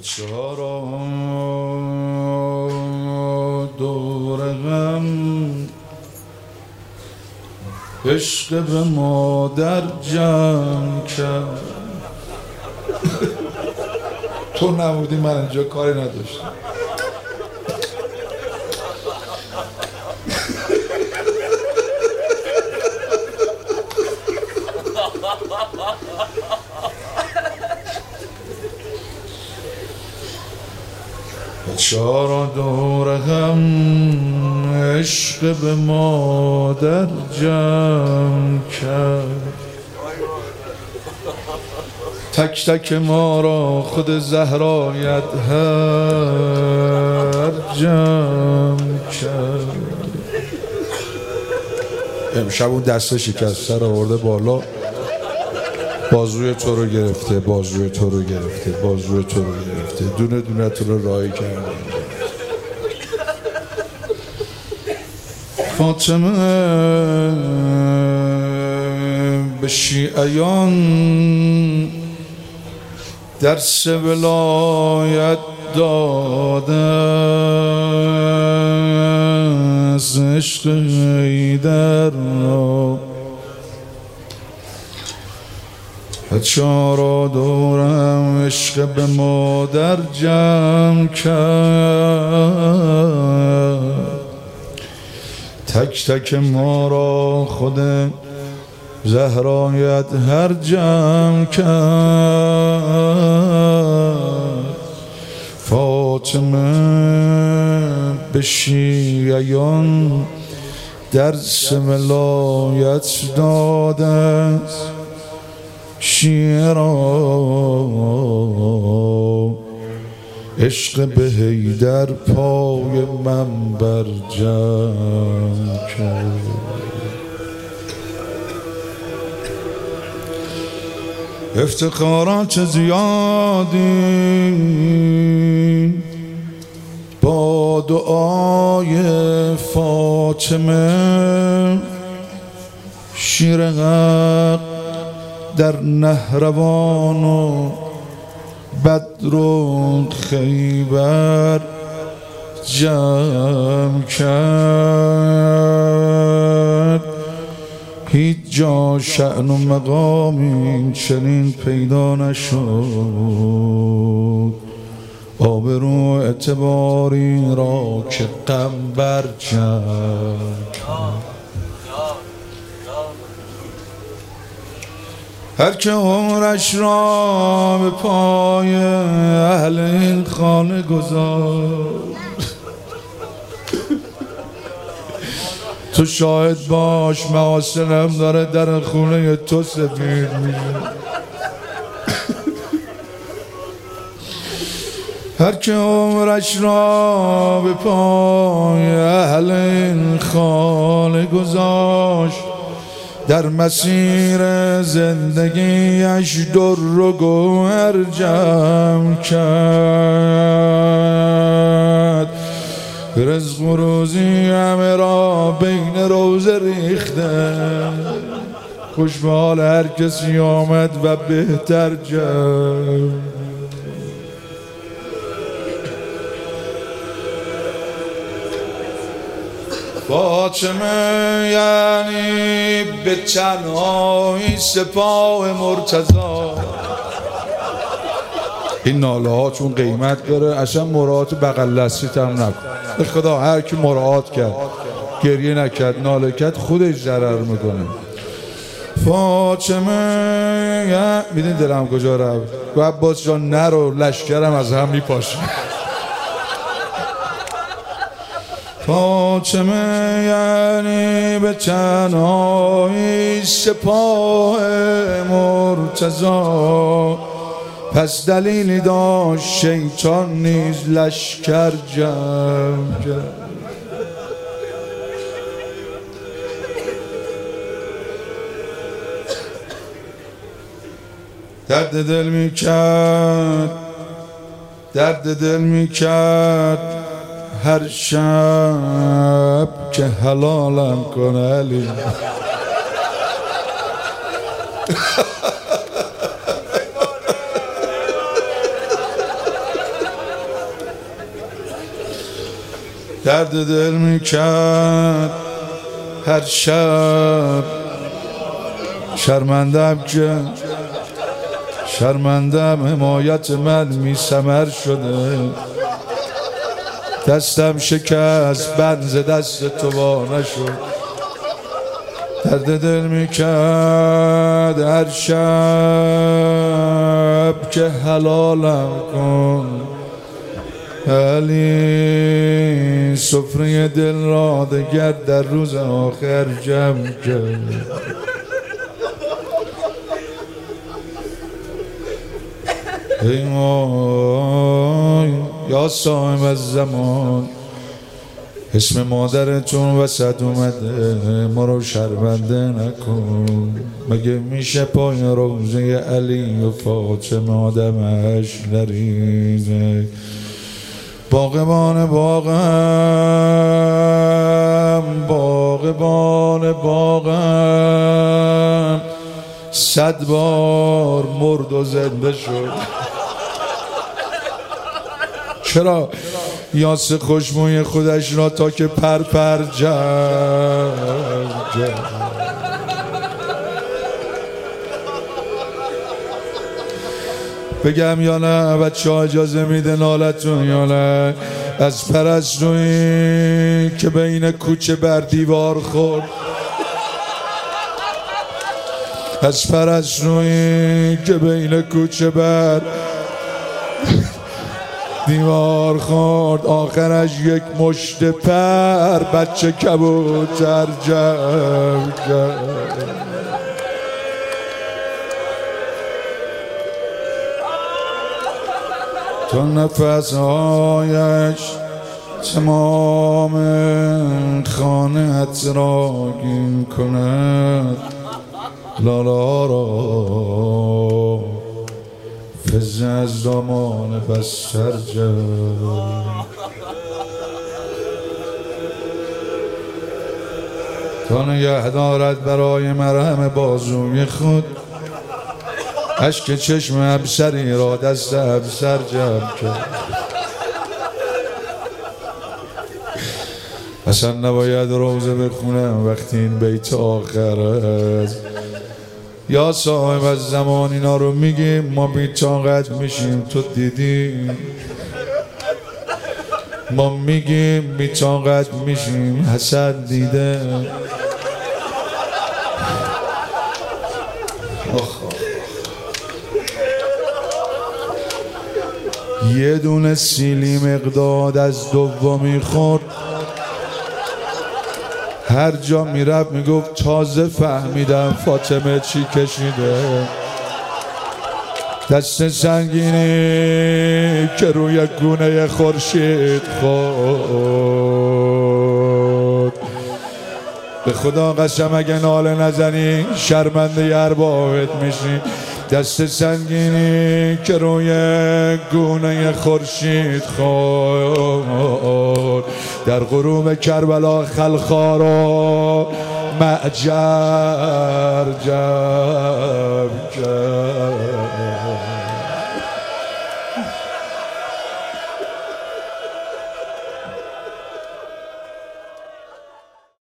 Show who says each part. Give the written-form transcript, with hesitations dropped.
Speaker 1: چرا دور غم عشق به مادر جمع کرد. تو نبودی من اینجا کاری نداشتم. چرا دور غم عشق به مادر جمع کرد. تک تک ما را خود زهرایت هر جمع کرد. امشب اون دست شکسته رو آورده بالا، بازوی تو رو گرفته، بازوی تو رو گرفته، بازوی تو رو گرفته، دونه دونه تو رو راهی کرده. فاطمه به شیعیان درس ولایت داده از عشق حیدر را. چرا دورم عشق به مادر جمع کرد. تک تک ما را خود زهرایت هر جمع کرد. فاطمه به شیعیان درس ولایت داده، شیعه را عشق به حیدر پای منبر جمع کرد. افتخارات زیادی با دعای فاطمه، شیر حق در نهروان و بدر و خیبر جمع کرد. هیچ جا شأن و مقامی چنین پیدا نشد، آبرو اعتباری را که قنبر جمع کرد. هر که عمرش را به پای اهل این خانه گذاشت، تو شاهد باش محاسنم داره در خونه تو سفید میشه. هر که عمرش را به پای اهل این خانه گذاشت، در مسیر زندگیش در و گوهر جمع کرد. رزق و روزی همه را بین روزه ریخته، خوش به حال هر کسی آمد و بهتر جمع. فاطمه یعنی به تنهایی سپاه مرتضی. این ناله ها چون قیمت داره اصلا مراعات بغل دستیت هم نکن. به خدا هر کی مراعات کرد گریه نکرد ناله کرد خودش ضرر میکنه. فاطمه میدین دلم کجا رفت. و عباس جان نرو لشکرم از هم میپاشه. فاطمه یعنی به تنهایی سپاه مرتضی، پس دلیلی داشت شیطان نیز لشکر جمع کرد. درد دل میکرد، درد دل میکرد هر شب که حلالم کنه علی. درد دل میکرد هر شب. شرمندم حمایت من میثمر شده. دستم شکست بنز دست تو وا نشد. درد دل میکرد هر شب که حلالم کن، ولی سفره دل را دگر در روز آخر جمع کرد. ای وای یا صاحب الزمان، اسم مادرتون وسط اومده، ما رو شرمنده نکن. مگه میشه پای روزه علی و فاطمه آدمش نریزه؟ باغبان باغم 100 بار مرد و زنده شد. چرا یاس خوشبوی خودش را تا که پر بگم یا نه؟ بچه ها اجازه میده نالتون یا نه؟ از پرستویی که بین کوچه بر دیوار خورد، از پرستویی که بین کوچه بر دیوار خورد، آخرش یک مشت پر بچه کبوتر جمع کرد. تا نفسهایش تمام خانه‌ات را گین کند، لالا را فز از دامان بستر جمع. تا نگه دارد برای مرهم بازوی خود، اشک چشم ابسری را دست ابسر جمع کرد. اصلا نباید روزه بخونم وقتی این بیت آخر است. یا صاحب از زمان اینا رو میگیم ما بی‌طاقت میشیم، تو دیدی؟ ما میگیم بی‌طاقت میشیم، حسن دیده. یه دونه سیلی مقداد از دومی خورد، هر جا میرفت میگفت تازه فهمیدم فاطمه چی کشیده. دست سنگینی که روی گونه خورشید خورد. به خدا قسم اگه ناله نزنی شرمنده اربابت میشی. دست سنگینی که روی گونه خورشید خورد، در غروب کربلا خلخارا معجر جمع کرد.